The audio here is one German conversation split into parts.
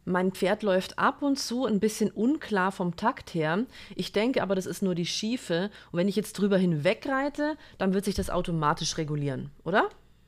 Mein Pferd läuft ab und zu ein bisschen unklar vom Takt her. Ich denke aber, das ist nur die Schiefe. Und wenn ich jetzt drüber hinweg reite, dann wird sich das automatisch regulieren, oder?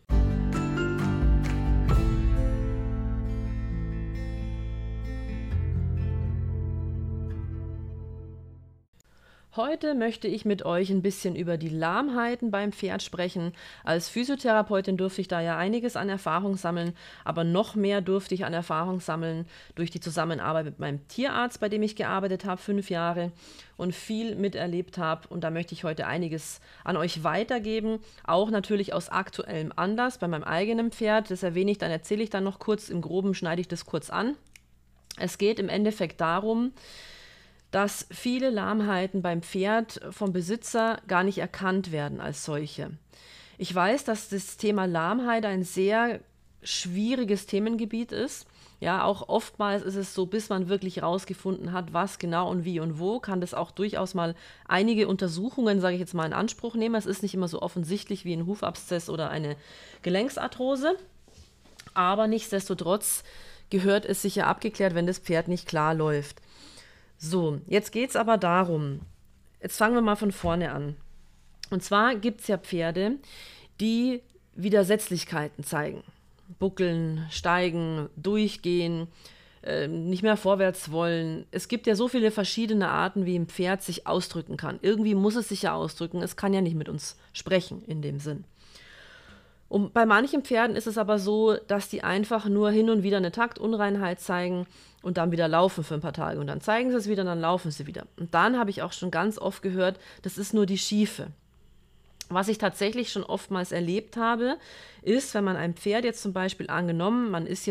Heute möchte ich mit euch ein bisschen über die Lahmheiten beim Pferd sprechen. Als Physiotherapeutin durfte ich da ja einiges an Erfahrung sammeln, aber noch mehr durfte ich an Erfahrung sammeln durch die Zusammenarbeit mit meinem Tierarzt, bei dem ich gearbeitet habe, 5 Jahre und viel miterlebt habe. Und da möchte ich heute einiges an euch weitergeben, auch natürlich aus aktuellem Anlass bei meinem eigenen Pferd. Das erwähne ich, dann erzähle ich dann noch kurz, im Groben schneide ich das kurz an. Es geht im Endeffekt darum, dass viele Lahmheiten beim Pferd vom Besitzer gar nicht erkannt werden als solche. Ich weiß, dass das Thema Lahmheit ein sehr schwieriges Themengebiet ist. Ja, auch oftmals ist es so, bis man wirklich rausgefunden hat, was genau und wie und wo, kann das auch durchaus mal einige Untersuchungen, sage ich jetzt mal, in Anspruch nehmen. Es ist nicht immer so offensichtlich wie ein Hufabszess oder eine Gelenksarthrose, aber nichtsdestotrotz gehört es sicher abgeklärt, wenn das Pferd nicht klar läuft. So, jetzt geht es aber darum, jetzt fangen wir mal von vorne an. Und zwar gibt es ja Pferde, die Widersetzlichkeiten zeigen. Buckeln, steigen, durchgehen, nicht mehr vorwärts wollen. Es gibt ja so viele verschiedene Arten, wie ein Pferd sich ausdrücken kann. Irgendwie muss es sich ja ausdrücken, es kann ja nicht mit uns sprechen in dem Sinn. Und bei manchen Pferden ist es aber so, dass die einfach nur hin und wieder eine Taktunreinheit zeigen und dann wieder laufen für ein paar Tage. Und dann zeigen sie es wieder und dann laufen sie wieder. Und dann habe ich auch schon ganz oft gehört, das ist nur die Schiefe. Was ich tatsächlich schon oftmals erlebt habe, ist, wenn man ein Pferd jetzt zum Beispiel angenommen,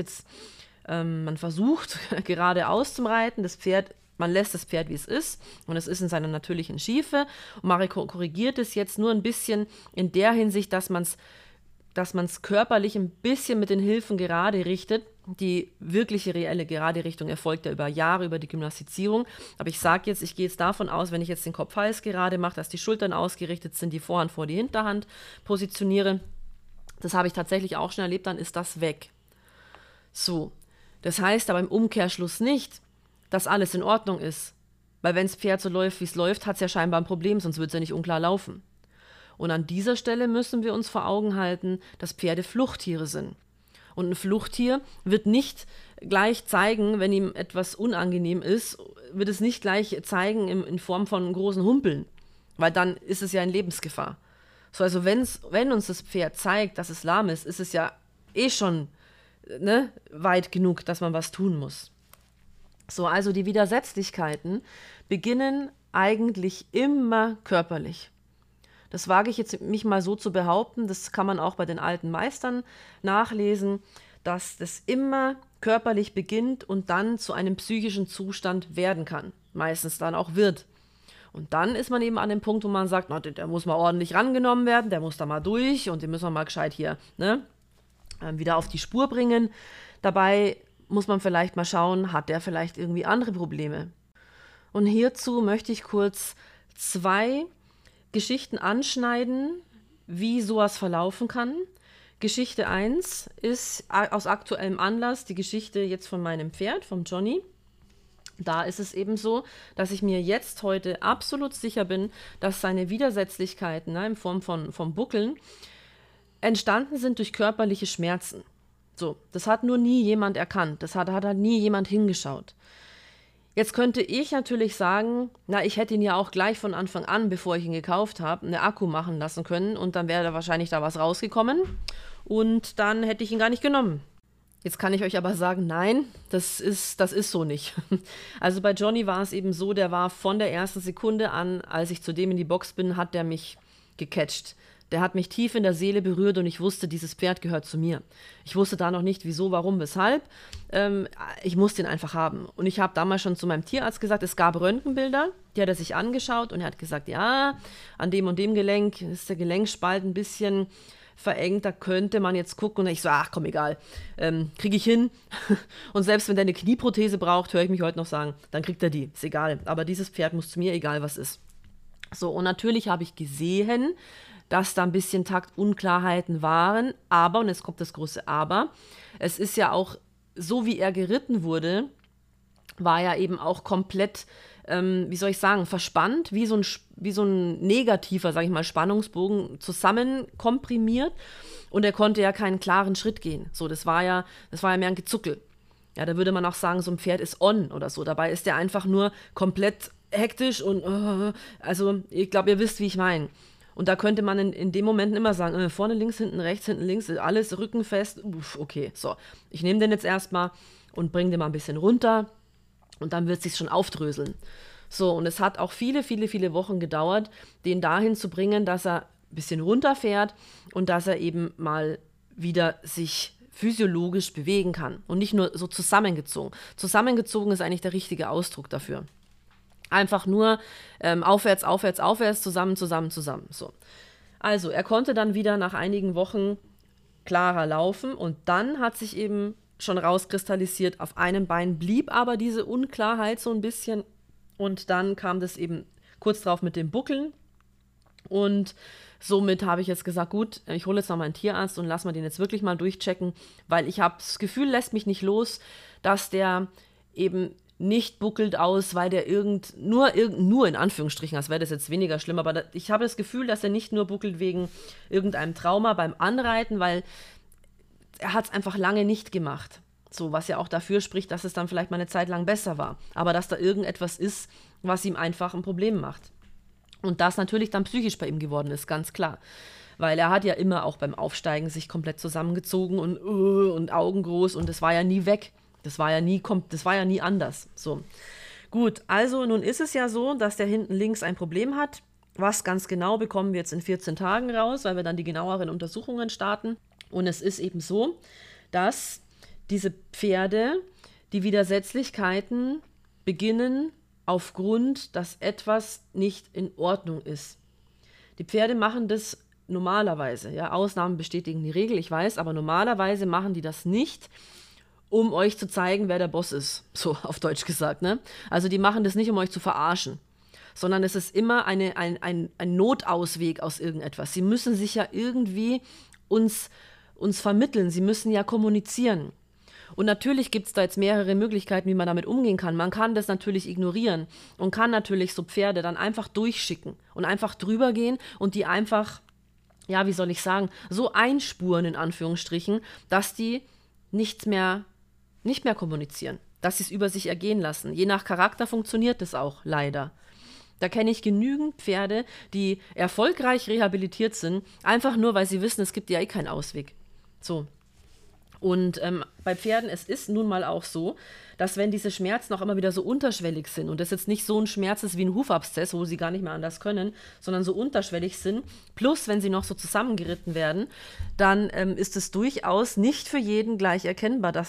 man versucht geradeaus zum Reiten, man lässt das Pferd, wie es ist, und es ist in seiner natürlichen Schiefe. Und man korrigiert es jetzt nur ein bisschen in der Hinsicht, dass man es körperlich ein bisschen mit den Hilfen gerade richtet. Die wirkliche, reelle gerade Richtung erfolgt ja über Jahre, über die Gymnastizierung. Aber ich gehe jetzt davon aus, wenn ich jetzt den Kopf-Hals gerade mache, dass die Schultern ausgerichtet sind, die Vorhand vor die Hinterhand positioniere. Das habe ich tatsächlich auch schon erlebt, dann ist das weg. So, das heißt aber im Umkehrschluss nicht, dass alles in Ordnung ist. Weil wenn das Pferd so läuft, wie es läuft, hat es ja scheinbar ein Problem, sonst würde es ja nicht unklar laufen. Und an dieser Stelle müssen wir uns vor Augen halten, dass Pferde Fluchttiere sind. Und ein Fluchttier wird nicht gleich zeigen, wenn ihm etwas unangenehm ist, wird es nicht gleich zeigen in Form von großen Humpeln, weil dann ist es ja in Lebensgefahr. So, also wenn uns das Pferd zeigt, dass es lahm ist, ist es ja eh schon weit genug, dass man was tun muss. So, also die Widersetzlichkeiten beginnen eigentlich immer körperlich. Das wage ich jetzt mich mal so zu behaupten, das kann man auch bei den alten Meistern nachlesen, dass das immer körperlich beginnt und dann zu einem psychischen Zustand werden kann, meistens dann auch wird. Und dann ist man eben an dem Punkt, wo man sagt, na, der muss mal ordentlich rangenommen werden, der muss da mal durch und den müssen wir mal gescheit hier wieder auf die Spur bringen. Dabei muss man vielleicht mal schauen, hat der vielleicht irgendwie andere Probleme. Und hierzu möchte ich kurz 2 Geschichten anschneiden, wie sowas verlaufen kann. Geschichte 1 ist aus aktuellem Anlass die Geschichte jetzt von meinem Pferd, vom Johnny. Da ist es eben so, dass ich mir jetzt heute absolut sicher bin, dass seine Widersetzlichkeiten in Form vom Buckeln entstanden sind durch körperliche Schmerzen. So, das hat nur nie jemand erkannt, das hat halt nie jemand hingeschaut. Jetzt könnte ich natürlich sagen, ich hätte ihn ja auch gleich von Anfang an, bevor ich ihn gekauft habe, eine Akku machen lassen können und dann wäre da wahrscheinlich da was rausgekommen und dann hätte ich ihn gar nicht genommen. Jetzt kann ich euch aber sagen, nein, das ist so nicht. Also bei Johnny war es eben so, der war von der ersten Sekunde an, als ich zu dem in die Box bin, hat der mich gecatcht. Der hat mich tief in der Seele berührt und ich wusste, dieses Pferd gehört zu mir. Ich wusste da noch nicht, wieso, warum, weshalb. Ich musste ihn einfach haben. Und ich habe damals schon zu meinem Tierarzt gesagt, es gab Röntgenbilder, die hat er sich angeschaut und er hat gesagt, ja, an dem und dem Gelenk ist der Gelenkspalt ein bisschen verengt, da könnte man jetzt gucken. Und ich so, ach komm, egal, kriege ich hin. Und selbst wenn der eine Knieprothese braucht, höre ich mich heute noch sagen, dann kriegt er die, ist egal. Aber dieses Pferd muss zu mir, egal was ist. So, und natürlich habe ich gesehen, dass da ein bisschen Taktunklarheiten waren, aber, und jetzt kommt das große Aber, es ist ja auch so wie er geritten wurde, war er eben auch komplett, wie soll ich sagen, verspannt, wie so ein negativer, sag ich mal, Spannungsbogen zusammen komprimiert und er konnte ja keinen klaren Schritt gehen. So, das war ja mehr ein Gezuckel. Ja, da würde man auch sagen, so ein Pferd ist on oder so. Dabei ist er einfach nur komplett hektisch und, also ich glaube, ihr wisst, wie ich meine. Und da könnte man in den Momenten immer sagen, vorne links, hinten rechts, hinten links, alles rückenfest. Okay, so, ich nehme den jetzt erstmal und bringe den mal ein bisschen runter und dann wird es sich schon aufdröseln. So, und es hat auch viele, viele, viele Wochen gedauert, den dahin zu bringen, dass er ein bisschen runterfährt und dass er eben mal wieder sich physiologisch bewegen kann und nicht nur so zusammengezogen. Zusammengezogen ist eigentlich der richtige Ausdruck dafür. Einfach nur aufwärts, aufwärts, aufwärts, zusammen, zusammen, zusammen. So. Also, er konnte dann wieder nach einigen Wochen klarer laufen und dann hat sich eben schon rauskristallisiert, auf einem Bein blieb aber diese Unklarheit so ein bisschen und dann kam das eben kurz drauf mit dem Buckeln und somit habe ich jetzt gesagt, gut, ich hole jetzt noch mal einen Tierarzt und lass mal den jetzt wirklich mal durchchecken, weil ich habe das Gefühl, lässt mich nicht los, dass der eben nicht buckelt aus, weil der nur in Anführungsstrichen, als wäre das jetzt weniger schlimm, aber ich habe das Gefühl, dass er nicht nur buckelt wegen irgendeinem Trauma beim Anreiten, weil er hat es einfach lange nicht gemacht. So, was ja auch dafür spricht, dass es dann vielleicht mal eine Zeit lang besser war. Aber dass da irgendetwas ist, was ihm einfach ein Problem macht. Und das natürlich dann psychisch bei ihm geworden ist, ganz klar. Weil er hat ja immer auch beim Aufsteigen sich komplett zusammengezogen und Augen groß und das war ja nie weg. Das war ja nie anders. So. Gut, also nun ist es ja so, dass der hinten links ein Problem hat. Was ganz genau bekommen wir jetzt in 14 Tagen raus, weil wir dann die genaueren Untersuchungen starten. Und es ist eben so, dass diese Pferde die Widersetzlichkeiten beginnen aufgrund, dass etwas nicht in Ordnung ist. Die Pferde machen das normalerweise. Ja, Ausnahmen bestätigen die Regel, ich weiß, aber normalerweise machen die das nicht, um euch zu zeigen, wer der Boss ist. So auf Deutsch gesagt, ne? Also die machen das nicht, um euch zu verarschen, sondern es ist immer ein Notausweg aus irgendetwas. Sie müssen sich ja irgendwie uns vermitteln, sie müssen ja kommunizieren. Und natürlich gibt es da jetzt mehrere Möglichkeiten, wie man damit umgehen kann. Man kann das natürlich ignorieren und kann natürlich so Pferde dann einfach durchschicken und einfach drüber gehen und die einfach, ja, wie soll ich sagen, so einspuren in Anführungsstrichen, dass die nicht mehr kommunizieren, dass sie es über sich ergehen lassen. Je nach Charakter funktioniert das auch, leider. Da kenne ich genügend Pferde, die erfolgreich rehabilitiert sind, einfach nur, weil sie wissen, es gibt ja eh keinen Ausweg. So. Und bei Pferden, es ist nun mal auch so, dass wenn diese Schmerzen auch immer wieder so unterschwellig sind und das jetzt nicht so ein Schmerz ist wie ein Hufabszess, wo sie gar nicht mehr anders können, sondern so unterschwellig sind, plus wenn sie noch so zusammengeritten werden, dann ist es durchaus nicht für jeden gleich erkennbar, dass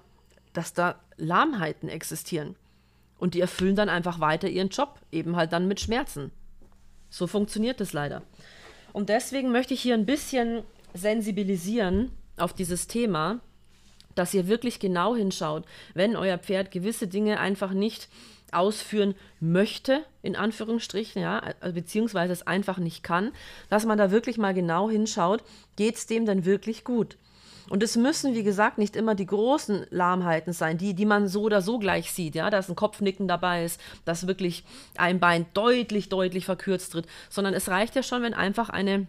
da Lahmheiten existieren. Und die erfüllen dann einfach weiter ihren Job, eben halt dann mit Schmerzen. So funktioniert es leider. Und deswegen möchte ich hier ein bisschen sensibilisieren auf dieses Thema, dass ihr wirklich genau hinschaut, wenn euer Pferd gewisse Dinge einfach nicht ausführen möchte, in Anführungsstrichen, ja, beziehungsweise es einfach nicht kann, dass man da wirklich mal genau hinschaut, geht es dem denn wirklich gut? Und es müssen, wie gesagt, nicht immer die großen Lahmheiten sein, die man so oder so gleich sieht, ja, dass ein Kopfnicken dabei ist, dass wirklich ein Bein deutlich, deutlich verkürzt tritt, sondern es reicht ja schon, wenn einfach eine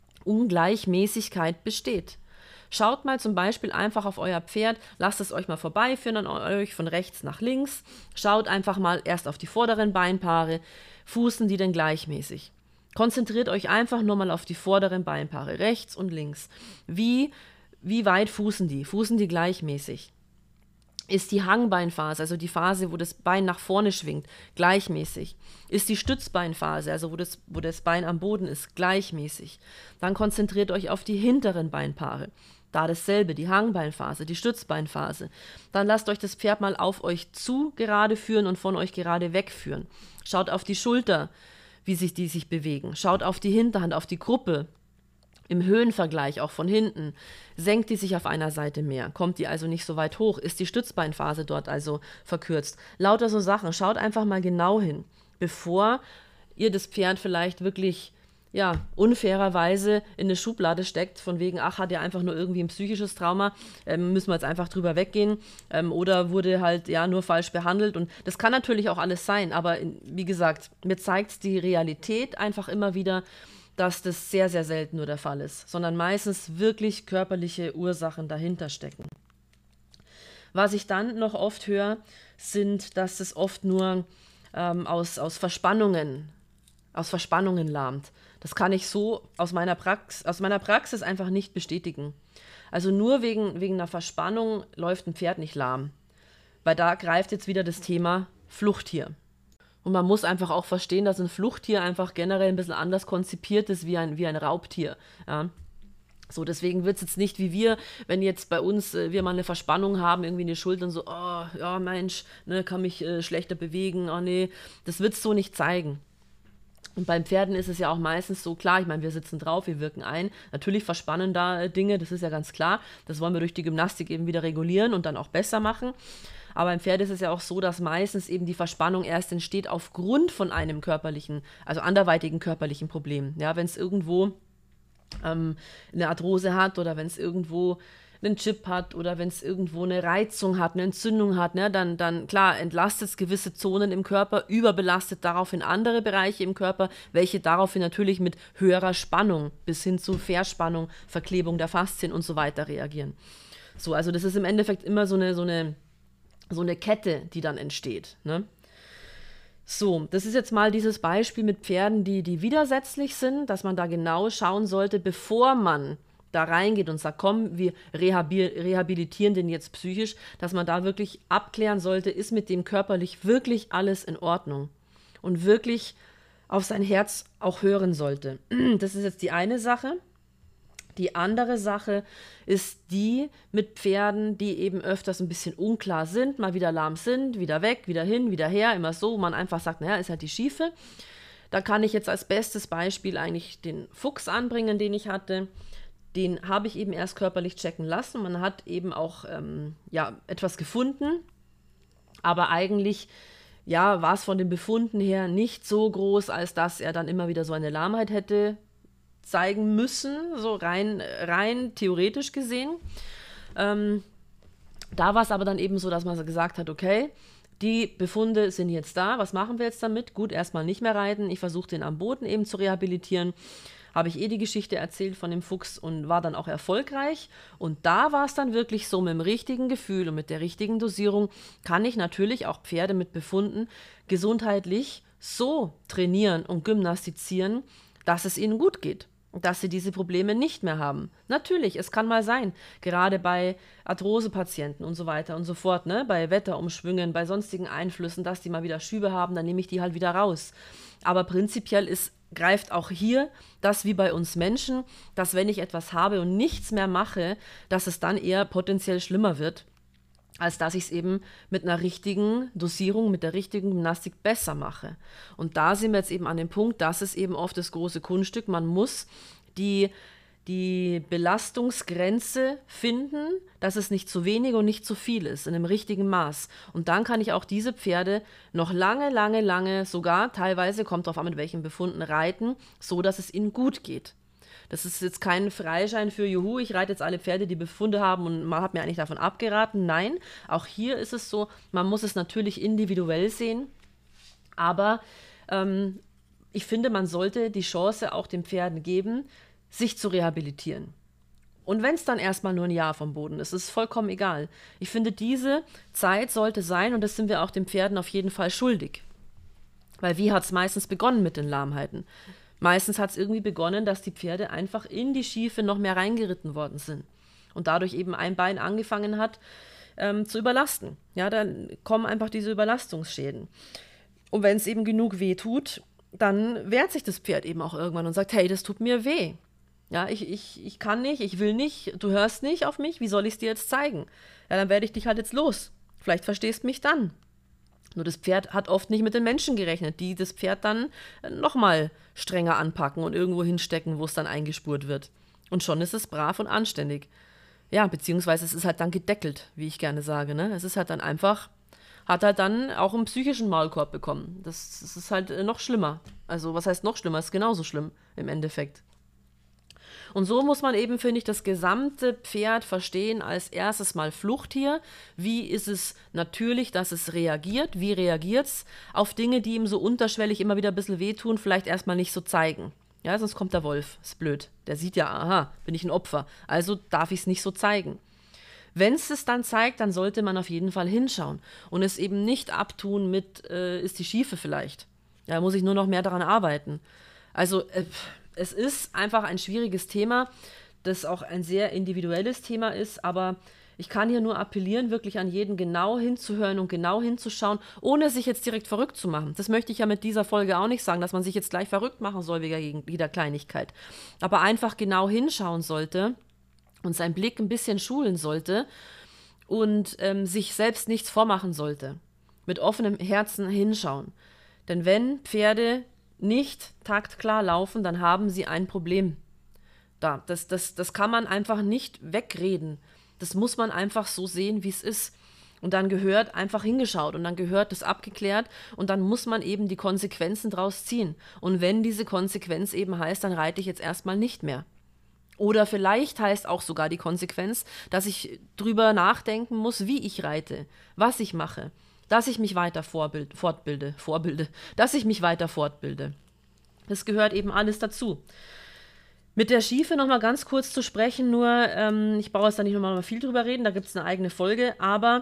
Ungleichmäßigkeit besteht. Schaut mal zum Beispiel einfach auf euer Pferd, lasst es euch mal vorbeiführen an euch von rechts nach links, schaut einfach mal erst auf die vorderen Beinpaare, fußen die denn gleichmäßig? Konzentriert euch einfach nur mal auf die vorderen Beinpaare, rechts und links. Wie weit fußen die? Fußen die gleichmäßig? Ist die Hangbeinphase, also die Phase, wo das Bein nach vorne schwingt, gleichmäßig? Ist die Stützbeinphase, also wo das Bein am Boden ist, gleichmäßig? Dann konzentriert euch auf die hinteren Beinpaare. Da dasselbe, die Hangbeinphase, die Stützbeinphase. Dann lasst euch das Pferd mal auf euch zu gerade führen und von euch gerade wegführen. Schaut auf die Schulter, wie die sich bewegen. Schaut auf die Hinterhand, auf die Gruppe. Im Höhenvergleich, auch von hinten, senkt die sich auf einer Seite mehr, kommt die also nicht so weit hoch, ist die Stützbeinphase dort also verkürzt. Lauter so Sachen, schaut einfach mal genau hin, bevor ihr das Pferd vielleicht wirklich ja, unfairerweise in eine Schublade steckt, von wegen, ach, hat er einfach nur irgendwie ein psychisches Trauma, müssen wir jetzt einfach drüber weggehen, oder wurde halt, ja, nur falsch behandelt. Und das kann natürlich auch alles sein, aber wie gesagt, mir zeigt die Realität einfach immer wieder, dass das sehr, sehr selten nur der Fall ist, sondern meistens wirklich körperliche Ursachen dahinter stecken. Was ich dann noch oft höre, sind, dass es oft nur aus Verspannungen lahmt. Das kann ich so aus meiner Praxis einfach nicht bestätigen. Also nur wegen einer Verspannung läuft ein Pferd nicht lahm, weil da greift jetzt wieder das Thema Fluchttier. Und man muss einfach auch verstehen, dass ein Fluchttier einfach generell ein bisschen anders konzipiert ist wie ein Raubtier. Ja. So, deswegen wird es jetzt nicht wie wir, wenn jetzt bei uns wir mal eine Verspannung haben, irgendwie in die Schultern, so, oh, ja, Mensch, ne, kann mich schlechter bewegen, oh nee, das wird es so nicht zeigen. Und beim Pferden ist es ja auch meistens so, klar, ich meine, wir sitzen drauf, wir wirken ein. Natürlich verspannen da Dinge, das ist ja ganz klar. Das wollen wir durch die Gymnastik eben wieder regulieren und dann auch besser machen. Aber beim Pferd ist es ja auch so, dass meistens eben die Verspannung erst entsteht aufgrund von einem körperlichen, also anderweitigen körperlichen Problem. Ja, wenn es irgendwo eine Arthrose hat oder wenn es irgendwo einen Chip hat oder wenn es irgendwo eine Reizung hat, eine Entzündung hat, ne, dann klar, entlastet es gewisse Zonen im Körper, überbelastet daraufhin andere Bereiche im Körper, welche daraufhin natürlich mit höherer Spannung bis hin zu Verspannung, Verklebung der Faszien und so weiter reagieren. So, also das ist im Endeffekt immer so eine Kette, die dann entsteht, ne? So, das ist jetzt mal dieses Beispiel mit Pferden, die widersetzlich sind, dass man da genau schauen sollte, bevor man da reingeht und sagt, komm, wir rehabilitieren den jetzt psychisch, dass man da wirklich abklären sollte, ist mit dem körperlich wirklich alles in Ordnung und wirklich auf sein Herz auch hören sollte. Das ist jetzt die eine Sache. Die andere Sache ist die mit Pferden, die eben öfters ein bisschen unklar sind, mal wieder lahm sind, wieder weg, wieder hin, wieder her, immer so, wo man einfach sagt, naja, ist halt die Schiefe. Da kann ich jetzt als bestes Beispiel eigentlich den Fuchs anbringen, den ich hatte. Den habe ich eben erst körperlich checken lassen. Man hat eben auch etwas gefunden, aber eigentlich war es von den Befunden her nicht so groß, als dass er dann immer wieder so eine Lahmheit hätte zeigen müssen, so rein theoretisch gesehen. Da war es aber dann eben so, dass man gesagt hat, okay, die Befunde sind jetzt da, was machen wir jetzt damit? Gut, erstmal nicht mehr reiten, ich versuche den am Boden eben zu rehabilitieren. Habe ich die Geschichte erzählt von dem Fuchs und war dann auch erfolgreich. Und da war es dann wirklich so, mit dem richtigen Gefühl und mit der richtigen Dosierung kann ich natürlich auch Pferde mit Befunden gesundheitlich so trainieren und gymnastizieren, dass es ihnen gut geht. Dass sie diese Probleme nicht mehr haben. Natürlich, es kann mal sein, gerade bei Arthrosepatienten und so weiter und so fort, ne, bei Wetterumschwüngen, bei sonstigen Einflüssen, dass die mal wieder Schübe haben, dann nehme ich die halt wieder raus. Aber prinzipiell greift auch hier das wie bei uns Menschen, dass wenn ich etwas habe und nichts mehr mache, dass es dann eher potenziell schlimmer wird, als dass ich es eben mit einer richtigen Dosierung, mit der richtigen Gymnastik besser mache. Und da sind wir jetzt eben an dem Punkt, das ist eben oft das große Kunststück, man muss die Belastungsgrenze finden, dass es nicht zu wenig und nicht zu viel ist, in einem richtigen Maß. Und dann kann ich auch diese Pferde noch lange, lange, lange, sogar teilweise, kommt drauf an, mit welchen Befunden, reiten, so dass es ihnen gut geht. Das ist jetzt kein Freischein für Juhu, ich reite jetzt alle Pferde, die Befunde haben und man hat mir eigentlich davon abgeraten. Nein, auch hier ist es so, man muss es natürlich individuell sehen, aber ich finde, man sollte die Chance auch den Pferden geben, sich zu rehabilitieren. Und wenn es dann erstmal nur ein Jahr vom Boden ist, ist vollkommen egal. Ich finde, diese Zeit sollte sein, und das sind wir auch den Pferden auf jeden Fall schuldig. Weil wie hat es meistens begonnen mit den Lahmheiten? Meistens hat es irgendwie begonnen, dass die Pferde einfach in die Schiefe noch mehr reingeritten worden sind und dadurch eben ein Bein angefangen hat zu überlasten. Ja, dann kommen einfach diese Überlastungsschäden. Und wenn es eben genug weh tut, dann wehrt sich das Pferd eben auch irgendwann und sagt, hey, das tut mir weh. Ja, ich kann nicht, ich will nicht, du hörst nicht auf mich, wie soll ich es dir jetzt zeigen? Ja, dann werde ich dich halt jetzt los. Vielleicht verstehst mich dann. Nur das Pferd hat oft nicht mit den Menschen gerechnet, die das Pferd dann nochmal strenger anpacken und irgendwo hinstecken, wo es dann eingespurt wird. Und schon ist es brav und anständig. Ja, beziehungsweise es ist halt dann gedeckelt, wie ich gerne sage, ne? Es ist halt dann einfach hat halt dann auch einen psychischen Maulkorb bekommen. Das ist halt noch schlimmer. Also was heißt noch schlimmer? Ist genauso schlimm im Endeffekt. Und so muss man eben, finde ich, das gesamte Pferd verstehen als erstes mal Fluchttier. Wie ist es natürlich, dass es reagiert? Wie reagiert es auf Dinge, die ihm so unterschwellig immer wieder ein bisschen wehtun, vielleicht erstmal nicht so zeigen? Ja, sonst kommt der Wolf. Ist blöd. Der sieht ja, aha, bin ich ein Opfer. Also darf ich es nicht so zeigen. Wenn es dann zeigt, dann sollte man auf jeden Fall hinschauen und es eben nicht abtun mit, ist die Schiefe vielleicht. Da muss ich nur noch mehr daran arbeiten. Also es ist einfach ein schwieriges Thema, das auch ein sehr individuelles Thema ist, aber ich kann hier nur appellieren, wirklich an jeden genau hinzuhören und genau hinzuschauen, ohne sich jetzt direkt verrückt zu machen. Das möchte ich ja mit dieser Folge auch nicht sagen, dass man sich jetzt gleich verrückt machen soll wegen jeder Kleinigkeit. Aber einfach genau hinschauen sollte und seinen Blick ein bisschen schulen sollte und sich selbst nichts vormachen sollte. Mit offenem Herzen hinschauen. Denn wenn Pferde nicht taktklar laufen, dann haben sie ein Problem. Das kann man einfach nicht wegreden. Das muss man einfach so sehen, wie es ist. Und dann gehört einfach hingeschaut und dann gehört das abgeklärt und dann muss man eben die Konsequenzen draus ziehen. Und wenn diese Konsequenz eben heißt, dann reite ich jetzt erstmal nicht mehr. Oder vielleicht heißt auch sogar die Konsequenz, dass ich drüber nachdenken muss, wie ich reite, was ich mache, dass ich mich weiter fortbilde, dass ich mich weiter fortbilde. Das gehört eben alles dazu. Mit der Schiefe nochmal ganz kurz zu sprechen, nur ich brauche jetzt da nicht nochmal viel drüber reden, da gibt es eine eigene Folge, aber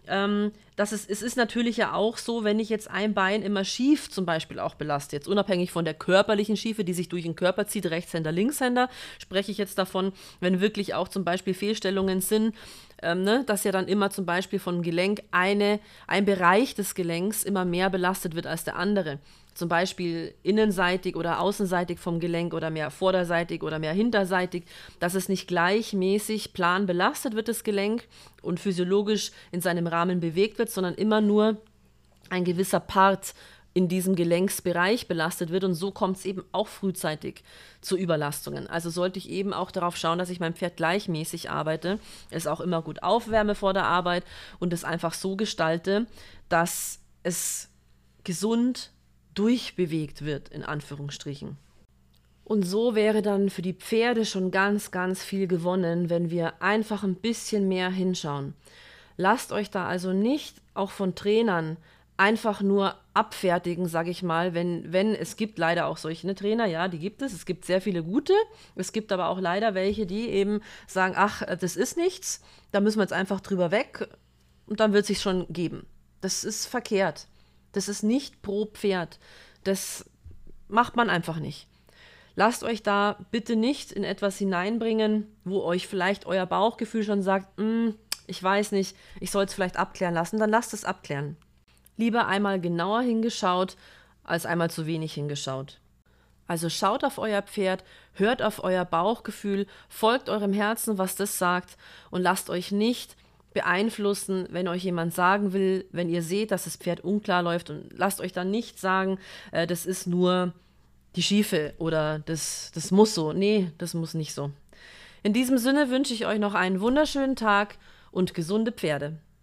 es ist natürlich ja auch so, wenn ich jetzt ein Bein immer schief zum Beispiel auch belaste, jetzt unabhängig von der körperlichen Schiefe, die sich durch den Körper zieht, Rechtshänder, Linkshänder, spreche ich jetzt davon, wenn wirklich auch zum Beispiel Fehlstellungen sind, dass ja dann immer zum Beispiel vom Gelenk ein Bereich des Gelenks immer mehr belastet wird als der andere. Zum Beispiel innenseitig oder außenseitig vom Gelenk oder mehr vorderseitig oder mehr hinterseitig, dass es nicht gleichmäßig plan belastet wird, das Gelenk, und physiologisch in seinem Rahmen bewegt wird, sondern immer nur ein gewisser Part in diesem Gelenksbereich belastet wird und so kommt es eben auch frühzeitig zu Überlastungen. Also sollte ich eben auch darauf schauen, dass ich mein Pferd gleichmäßig arbeite, es auch immer gut aufwärme vor der Arbeit und es einfach so gestalte, dass es gesund durchbewegt wird, in Anführungsstrichen. Und so wäre dann für die Pferde schon ganz, ganz viel gewonnen, wenn wir einfach ein bisschen mehr hinschauen. Lasst euch da also nicht auch von Trainern einfach nur abfertigen, sage ich mal, wenn es gibt leider auch solche Trainer, ja, die gibt es. Es gibt sehr viele gute, es gibt aber auch leider welche, die eben sagen, ach, das ist nichts, da müssen wir jetzt einfach drüber weg und dann wird es sich schon geben. Das ist verkehrt. Das ist nicht pro Pferd. Das macht man einfach nicht. Lasst euch da bitte nicht in etwas hineinbringen, wo euch vielleicht euer Bauchgefühl schon sagt, ich weiß nicht, ich soll es vielleicht abklären lassen, dann lasst es abklären. Lieber einmal genauer hingeschaut, als einmal zu wenig hingeschaut. Also schaut auf euer Pferd, hört auf euer Bauchgefühl, folgt eurem Herzen, was das sagt und lasst euch nicht beeinflussen, wenn euch jemand sagen will, wenn ihr seht, dass das Pferd unklar läuft und lasst euch dann nicht sagen, das ist nur die Schiefe oder das muss so. Nee, das muss nicht so. In diesem Sinne wünsche ich euch noch einen wunderschönen Tag und gesunde Pferde.